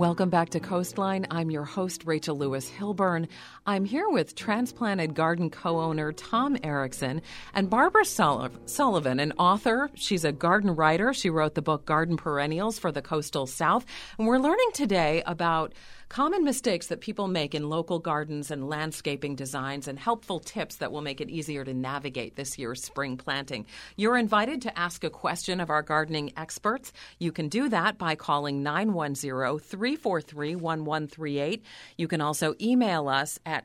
Welcome back to Coastline. I'm your host, Rachel Lewis Hilburn. I'm here with Transplanted Garden co-owner Tom Erickson and Barbara Sullivan, an author. She's a garden writer. She wrote the book Garden Perennials for the Coastal South. And we're learning today about common mistakes that people make in local gardens and landscaping designs and helpful tips that will make it easier to navigate this year's spring planting. You're invited to ask a question of our gardening experts. You can do that by calling 910-343-1138. You can also email us at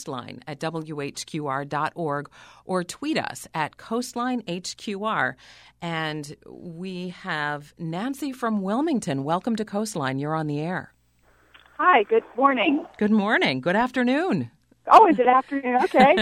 coastline@whqr.org or tweet us at coastlinehqr. And we have Nancy from Wilmington. Welcome to Coastline. You're on the air. Hi, good morning. Good morning. Good afternoon. Oh, is it afternoon? Okay.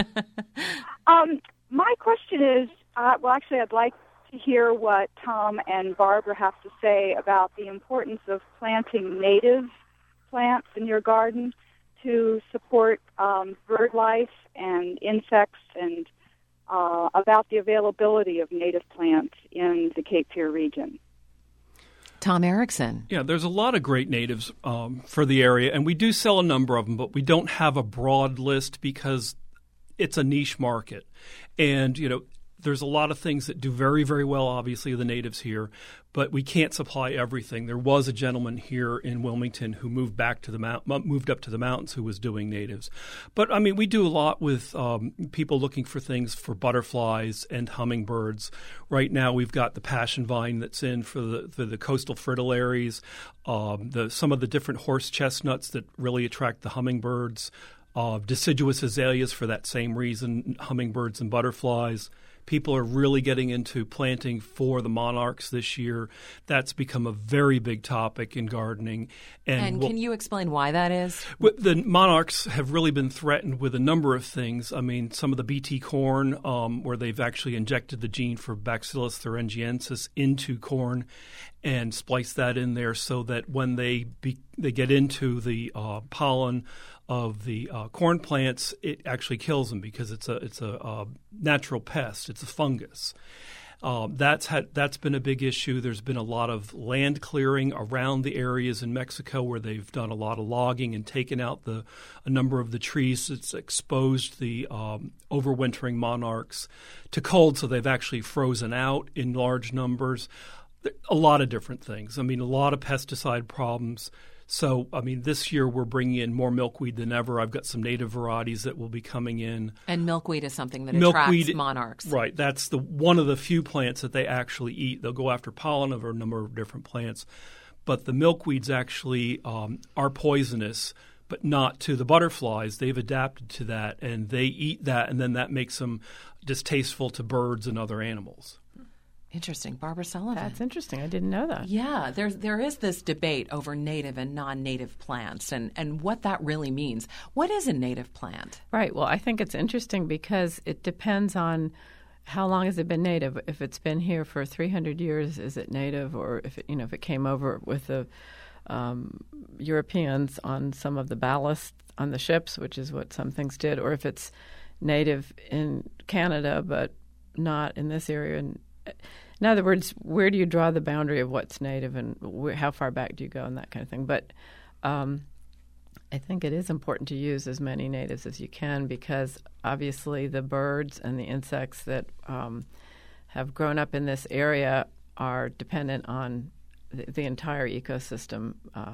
My question is, actually, I'd like to hear what Tom and Barbara have to say about the importance of planting native plants in your garden to support bird life and insects, and about the availability of native plants in the Cape Fear region. Tom Erickson. Yeah, there's a lot of great natives for the area, and we do sell a number of them, but we don't have a broad list because it's a niche market. And, there's a lot of things that do very, very well, obviously, the natives here, but we can't supply everything. There was a gentleman here in Wilmington who moved up to the mountains who was doing natives. But, we do a lot with people looking for things for butterflies and hummingbirds. Right now, we've got the passion vine that's in for the coastal fritillaries, some of the different horse chestnuts that really attract the hummingbirds, deciduous azaleas for that same reason, hummingbirds and butterflies. People are really getting into planting for the monarchs this year. That's become a very big topic in gardening. And can you explain why that is? The monarchs have really been threatened with a number of things. Some of the BT corn, where they've actually injected the gene for Bacillus thuringiensis into corn and spliced that in there so that when they get into the pollen of the corn plants, it actually kills them because it's a natural pest. It's a fungus. That's been a big issue. There's been a lot of land clearing around the areas in Mexico where they've done a lot of logging and taken out a number of the trees. It's exposed the overwintering monarchs to cold, so they've actually frozen out in large numbers. A lot of different things. A lot of pesticide problems. So, this year we're bringing in more milkweed than ever. I've got some native varieties that will be coming in. And milkweed is something that attracts monarchs. Right. That's one of the few plants that they actually eat. They'll go after pollen of a number of different plants. But the milkweeds actually are poisonous, but not to the butterflies. They've adapted to that, and they eat that, and then that makes them distasteful to birds and other animals. Interesting. Barbara Sullivan. That's interesting. I didn't know that. Yeah, there is this debate over native and non-native plants and what that really means. What is a native plant? Right. Well, I think it's interesting because it depends on how long has it been native. If it's been here for 300 years, is it native? Or if it came over with the Europeans on some of the ballast on the ships, which is what some things did, or if it's native in Canada but not in this area. And in other words, where do you draw the boundary of what's native and how far back do you go and that kind of thing? But I think it is important to use as many natives as you can because obviously the birds and the insects that have grown up in this area are dependent on the entire ecosystem,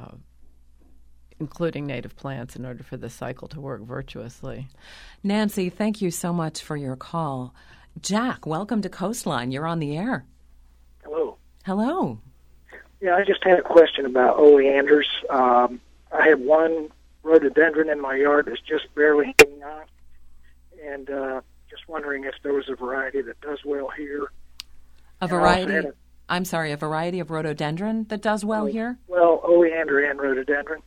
including native plants, in order for the cycle to work virtuously. Nancy, thank you so much for your call. Jack, welcome to Coastline. You're on the air. Hello. Hello. Yeah, I just had a question about oleanders. I have one rhododendron in my yard that's just barely hanging on, and just wondering if there was a variety that does well here. A variety of rhododendron that does well here? Well, oleander and rhododendron.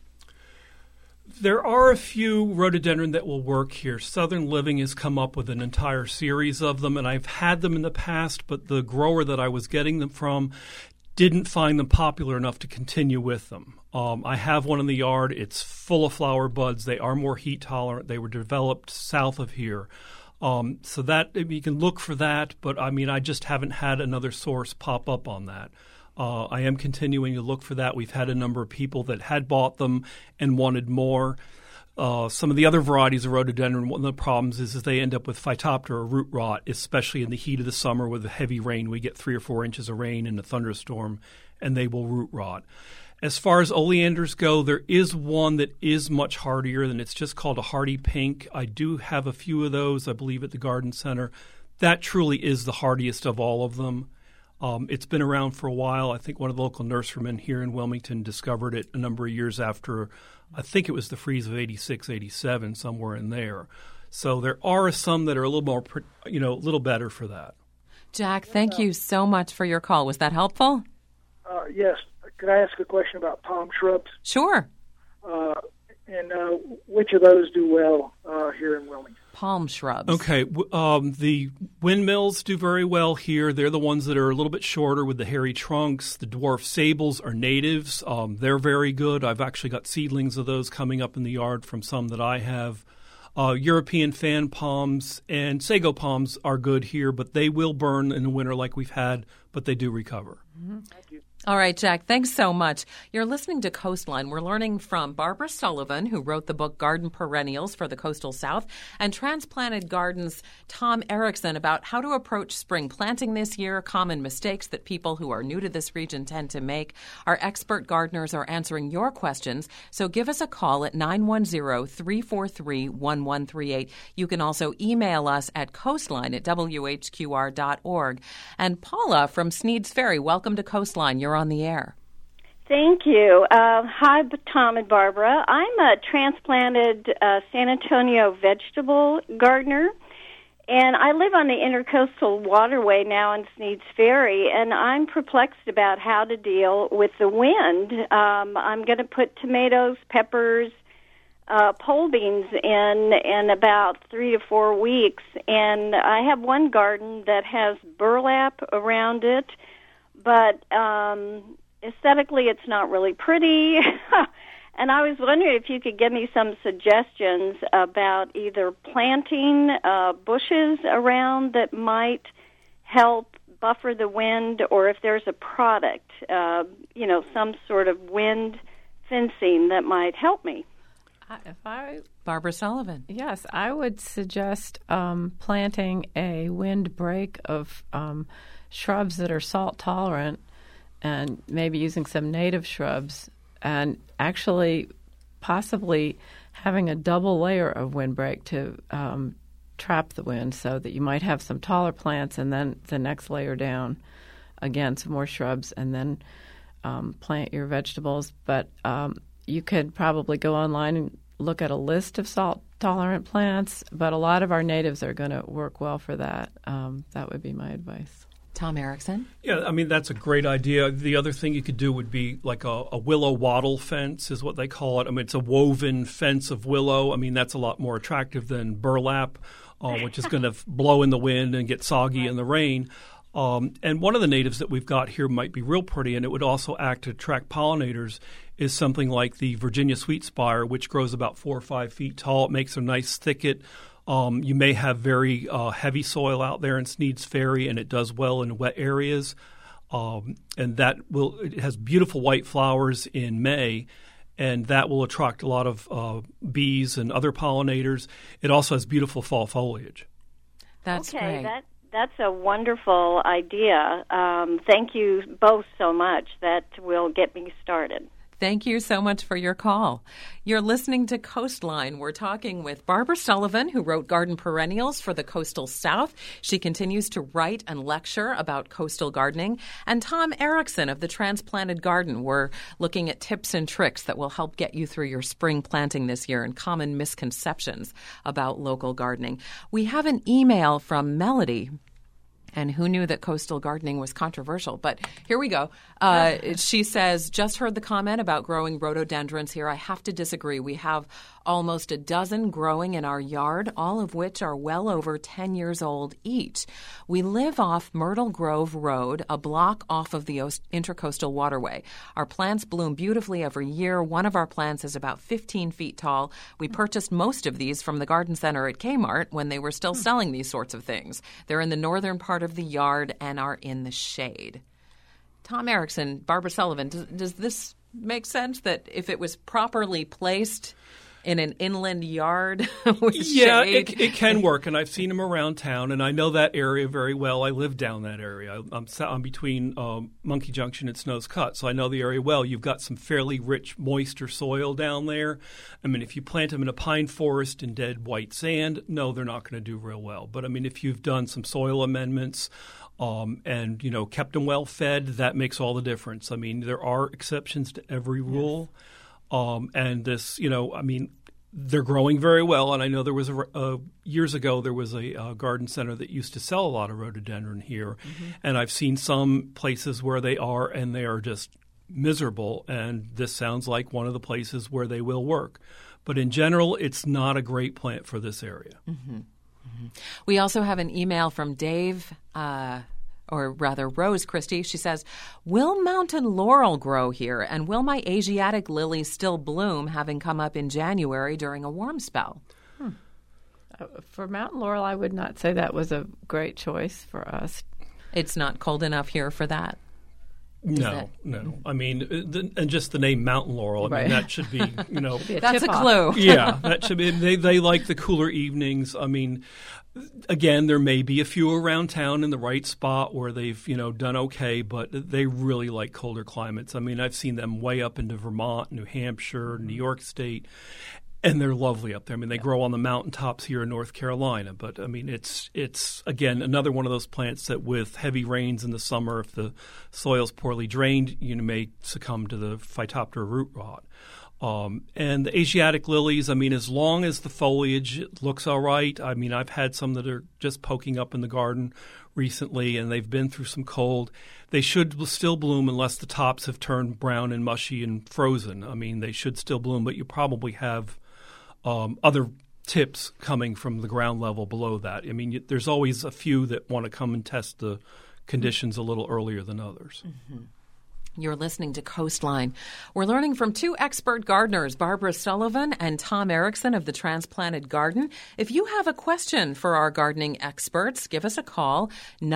There are a few rhododendron that will work here. Southern Living has come up with an entire series of them, and I've had them in the past, but the grower that I was getting them from didn't find them popular enough to continue with them. I have one in the yard. It's full of flower buds. They are more heat tolerant. They were developed south of here. So that you can look for that, but I just haven't had another source pop up on that. I am continuing to look for that. We've had a number of people that had bought them and wanted more. Some of the other varieties of rhododendron, one of the problems is they end up with phytoptera or root rot, especially in the heat of the summer with the heavy rain. We get 3 or 4 inches of rain in a thunderstorm, and they will root rot. As far as oleanders go, there is one that is much hardier, and it's just called a hardy pink. I do have a few of those, I believe, at the garden center. That truly is the hardiest of all of them. It's been around for a while. I think one of the local nurserymen here in Wilmington discovered it a number of years after, I think it was the freeze of 86, 87, somewhere in there. So there are some that are a little more, a little better for that. Jack, thank you so much for your call. Was that helpful? Yes. Could I ask a question about palm shrubs? Sure. And which of those do well here in Wilmington? Palm shrubs. Okay. The windmills do very well here. They're the ones that are a little bit shorter with the hairy trunks. The dwarf sables are natives. They're very good. I've actually got seedlings of those coming up in the yard from some that I have. European fan palms and sago palms are good here, but they will burn in the winter like we've had, but they do recover. Mm-hmm. Thank you. All right, Jack, thanks so much. You're listening to Coastline. We're learning from Barbara Sullivan, who wrote the book Garden Perennials for the Coastal South, and Transplanted Gardens' Tom Erickson about how to approach spring planting this year, common mistakes that people who are new to this region tend to make. Our expert gardeners are answering your questions, so give us a call at 910-343-1138. You can also email us at coastline@whqr.org. And Paula from Sneads Ferry, welcome to Coastline. You're on the air. Thank you. Hi, Tom and Barbara. I'm a transplanted San Antonio vegetable gardener, and I live on the Intercoastal Waterway now in Sneads Ferry, and I'm perplexed about how to deal with the wind. I'm going to put tomatoes, peppers, pole beans in about 3 to 4 weeks, and I have one garden that has burlap around it, but aesthetically it's not really pretty. And I was wondering if you could give me some suggestions about either planting bushes around that might help buffer the wind, or if there's a product, some sort of wind fencing that might help me. Barbara Sullivan. Yes, I would suggest planting a windbreak of shrubs that are salt tolerant, and maybe using some native shrubs, and actually possibly having a double layer of windbreak to trap the wind, so that you might have some taller plants and then the next layer down, again, some more shrubs, and then plant your vegetables. But you could probably go online and look at a list of salt-tolerant plants, but a lot of our natives are going to work well for that. That would be my advice. Tom Erickson? Yeah, I mean, that's a great idea. The other thing you could do would be like a willow wattle fence is what they call it. I mean, it's a woven fence of willow. I mean, that's a lot more attractive than burlap, which is going to blow in the wind and get soggy in the rain. And one of the natives that we've got here might be real pretty, and it would also act to attract pollinators, is something like the Virginia sweet spire, which grows about 4 or 5 feet tall. It makes a nice thicket. You may have very heavy soil out there in Sneads Ferry, and it does well in wet areas. And it has beautiful white flowers in May, and that will attract a lot of bees and other pollinators. It also has beautiful fall foliage. That's great. That's a wonderful idea. Thank you both so much. That will get me started. Thank you so much for your call. You're listening to Coastline. We're talking with Barbara Sullivan, who wrote Garden Perennials for the Coastal South. She continues to write and lecture about coastal gardening. And Tom Erickson of the Transplanted Garden. We're looking at tips and tricks that will help get you through your spring planting this year and common misconceptions about local gardening. We have an email from Melody. And who knew that coastal gardening was controversial? But here we go. She says, just heard the comment about growing rhododendrons here. I have to disagree. We have almost a dozen growing in our yard, all of which are well over 10 years old each. We live off Myrtle Grove Road, a block off of the Intercoastal Waterway. Our plants bloom beautifully every year. One of our plants is about 15 feet tall. We purchased most of these from the garden center at Kmart when they were still selling these sorts of things. They're in the northern part of the yard and are in the shade. Tom Erickson, Barbara Sullivan, does this make sense that if it was properly placed in an inland yard with shade? It can work, and I've seen them around town, and I know that area very well. I live down that area. I'm between Monkey Junction and Snow's Cut, so I know the area well. You've got some fairly rich, moisture soil down there. I mean, if you plant them in a pine forest in dead white sand, no, they're not going to do real well. But, I mean, if you've done some soil amendments and, kept them well fed, that makes all the difference. I mean, there are exceptions to every rule. Yes. And this, they're growing very well. And I know there was years ago there was a garden center that used to sell a lot of rhododendron here. Mm-hmm. And I've seen some places where they are, and they are just miserable. And this sounds like one of the places where they will work. But in general, it's not a great plant for this area. Mm-hmm. Mm-hmm. We also have an email from Dave, or rather Rose Christie. She says, will mountain laurel grow here, and will my Asiatic lilies still bloom, having come up in January during a warm spell? For mountain laurel, I would not say that was a great choice for us. It's not cold enough here for that? No. I mean, and just the name mountain laurel, I mean, that should be, That's a clue. Yeah, that should be. They like the cooler evenings. I mean, again, there may be a few around town in the right spot where they've, done okay, but they really like colder climates. I mean, I've seen them way up into Vermont, New Hampshire, New York State. And they're lovely up there. I mean, they grow on the mountaintops here in North Carolina. But, I mean, it's again, another one of those plants that with heavy rains in the summer, if the soil's poorly drained, you may succumb to the Phytophthora root rot. And the Asiatic lilies, I mean, as long as the foliage looks all right. I mean, I've had some that are just poking up in the garden recently, and they've been through some cold. They should still bloom unless the tops have turned brown and mushy and frozen. I mean, they should still bloom, but you probably have other tips coming from the ground level below that. I mean, there's always a few that want to come and test the conditions a little earlier than others. Mm-hmm. You're listening to Coastline. We're learning from two expert gardeners, Barbara Sullivan and Tom Erickson of the Transplanted Garden. If you have a question for our gardening experts, give us a call,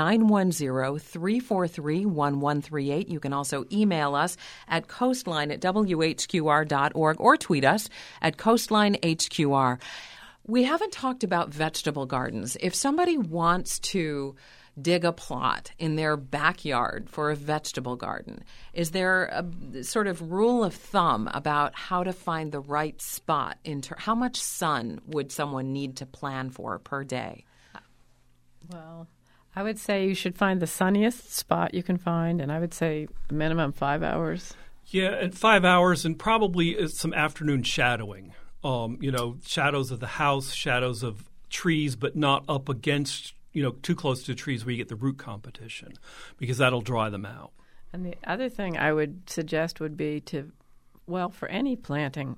910-343-1138. You can also email us at coastline@whqr.org or tweet us at coastlinehqr. We haven't talked about vegetable gardens. If somebody wants to dig a plot in their backyard for a vegetable garden, is there a sort of rule of thumb about how to find the right spot? How much sun would someone need to plan for per day? Well, I would say you should find the sunniest spot you can find, and I would say minimum 5 hours. Yeah, and 5 hours, and probably some afternoon shadowing. Shadows of the house, shadows of trees, but not up against too close to trees where you get the root competition, because that'll dry them out. And the other thing I would suggest would be for any planting,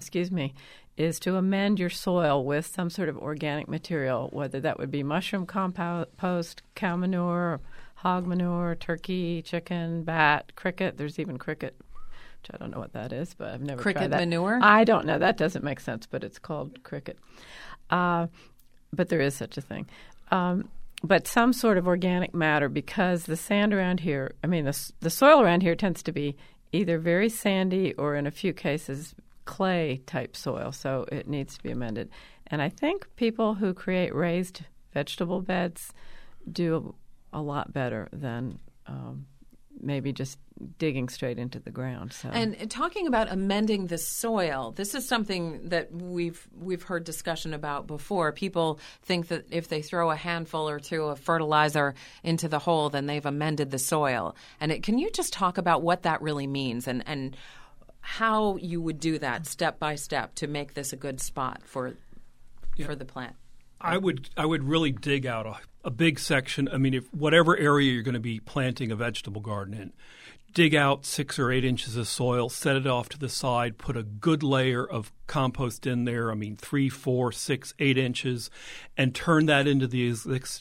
is to amend your soil with some sort of organic material, whether that would be mushroom compost, cow manure, hog manure, turkey, chicken, bat, cricket. There's even cricket, which I don't know what that is, but I've never tried that. Cricket manure? I don't know. That doesn't make sense, but it's called cricket. But there is such a thing. But some sort of organic matter, because the sand around here, the soil around here tends to be either very sandy or in a few cases clay-type soil, so it needs to be amended. And I think people who create raised vegetable beds do a lot better than maybe just digging straight into the ground. So. And talking about amending the soil, this is something that we've heard discussion about before. People think that if they throw a handful or two of fertilizer into the hole, then they've amended the soil. And can you just talk about what that really means and how you would do that step by step to make this a good spot for the plant? I would really dig out a big section. I mean, if whatever area you're going to be planting a vegetable garden in, dig out 6 or 8 inches of soil, set it off to the side, put a good layer of compost in there. 3, 4, 6, 8 inches, and turn that into the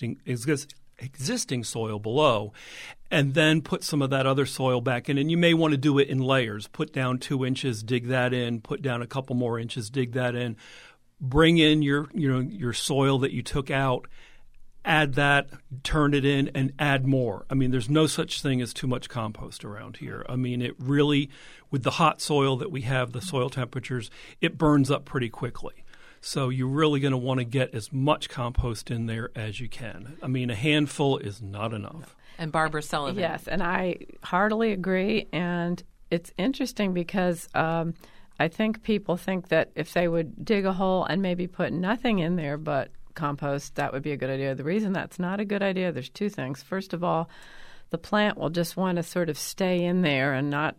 existing soil below, and then put some of that other soil back in. And you may want to do it in layers. Put down 2 inches, dig that in. Put down a couple more inches, dig that in. Bring in your soil that you took out, add that, turn it in, and add more. I mean, there's no such thing as too much compost around here. I mean, it really, with the hot soil that we have, the soil temperatures, it burns up pretty quickly. So you're really going to want to get as much compost in there as you can. I mean, a handful is not enough. And Barbara Sullivan. Yes, and I heartily agree. And it's interesting because I think people think that if they would dig a hole and maybe put nothing in there but compost, that would be a good idea. The reason that's not a good idea, there's two things. First of all, the plant will just want to sort of stay in there and not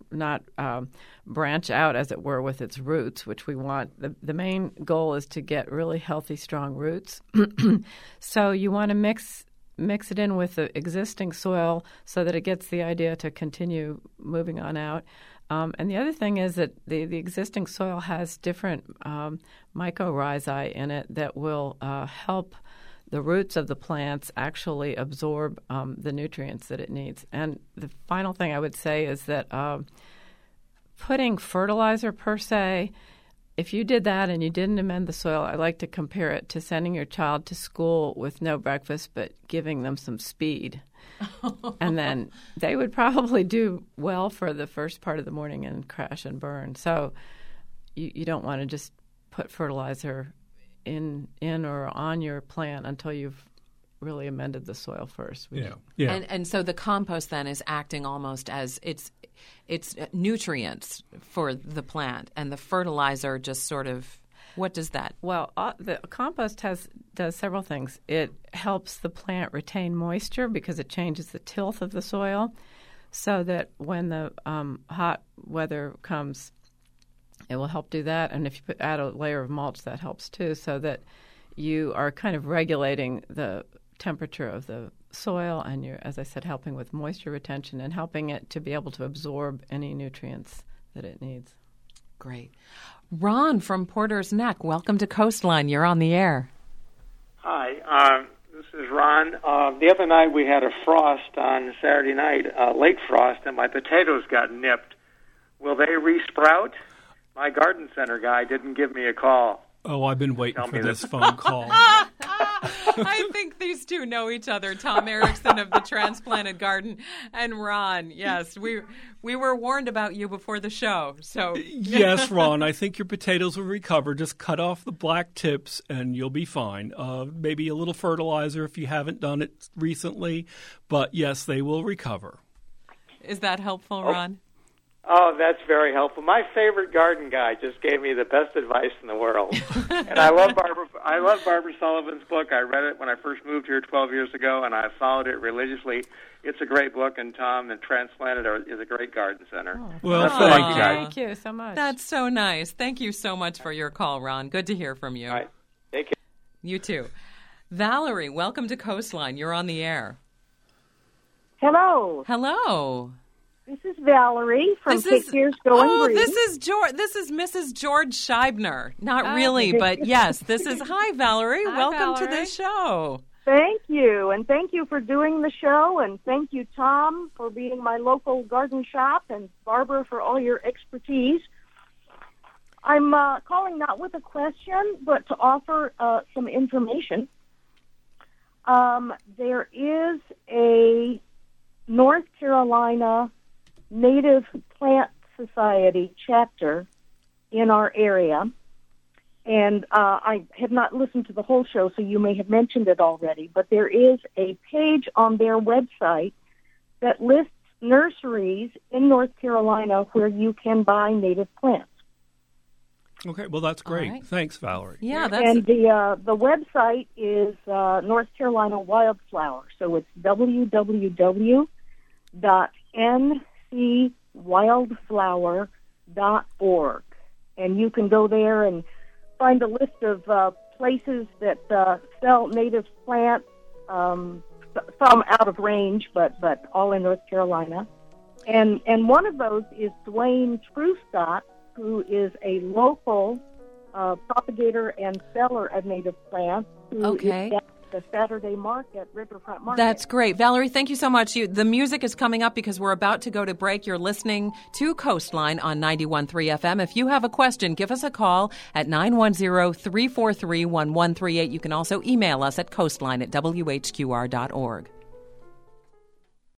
branch out, as it were, with its roots, which we want. The main goal is to get really healthy, strong roots. So you want to mix it in with the existing soil so that it gets the idea to continue moving on out. And the other thing is that the existing soil has different mycorrhizae in it that will help the roots of the plants actually absorb the nutrients that it needs. And the final thing I would say is that putting fertilizer per se, if you did that and you didn't amend the soil, I like to compare it to sending your child to school with no breakfast but giving them some speed. And then they would probably do well for the first part of the morning and crash and burn. So you don't want to just put fertilizer in or on your plant until you've really amended the soil first. Yeah. And so the compost then is acting almost as it's nutrients for the plant, and the fertilizer just sort of, what does that? Well, the compost does several things. It helps the plant retain moisture because it changes the tilth of the soil, so that when the hot weather comes, it will help do that. And if you add a layer of mulch, that helps too, so that you are kind of regulating the temperature of the soil, and you're, as I said, helping with moisture retention and helping it to be able to absorb any nutrients that it needs. Great. Ron from Porter's Neck, welcome to Coastline. You're on the air. Hi, this is Ron. The other night we had a frost on Saturday night, late frost, and my potatoes got nipped. Will they resprout? My garden center guy didn't give me a call. Oh, I've been waiting for this phone call. I think these two know each other, Tom Erickson of the Transplanted Garden and Ron. Yes, we were warned about you before the show. So Yes, Ron, I think your potatoes will recover. Just cut off the black tips and you'll be fine. Maybe a little fertilizer if you haven't done it recently. But yes, they will recover. Is that helpful, Ron? Oh, that's very helpful. My favorite garden guy just gave me the best advice in the world. And I love Barbara Sullivan's book. I read it when I first moved here 12 years ago, and I followed it religiously. It's a great book, and Tom and Transplanted is a great garden center. Oh. Well, thank you so much. That's so nice. Thank you so much for your call, Ron. Good to hear from you. All right. Thank you. You too. Valerie, welcome to Coastline. You're on the air. Hello. Hello. This is Valerie from Take Years Going Green. This is Mrs. George Scheibner. Not really, but yes, this is. Hi, Valerie. Hi, welcome Valerie. to the show. Thank you, and thank you for doing the show, and thank you, Tom, for being my local garden shop, and Barbara for all your expertise. I'm calling not with a question, but to offer some information. There is a North Carolina Native Plant Society chapter in our area, and I have not listened to the whole show, so you may have mentioned it already, but there is a page on their website that lists nurseries in North Carolina where you can buy native plants. Okay, well, that's great. Right. Thanks, Valerie. Yeah, And the website is North Carolina Wildflower, so it's www.ncwildflower.org, and you can go there and find a list of places that sell native plants, some out of range, but all in North Carolina. And one of those is Dwayne Truscott, who is a local propagator and seller of native plants, who is the Saturday market, Riverfront Market. That's great. Valerie, thank you so much. The music is coming up because we're about to go to break. You're listening to Coastline on 91.3 FM. If you have a question, give us a call at 910-343-1138. You can also email us at coastline@whqr.org.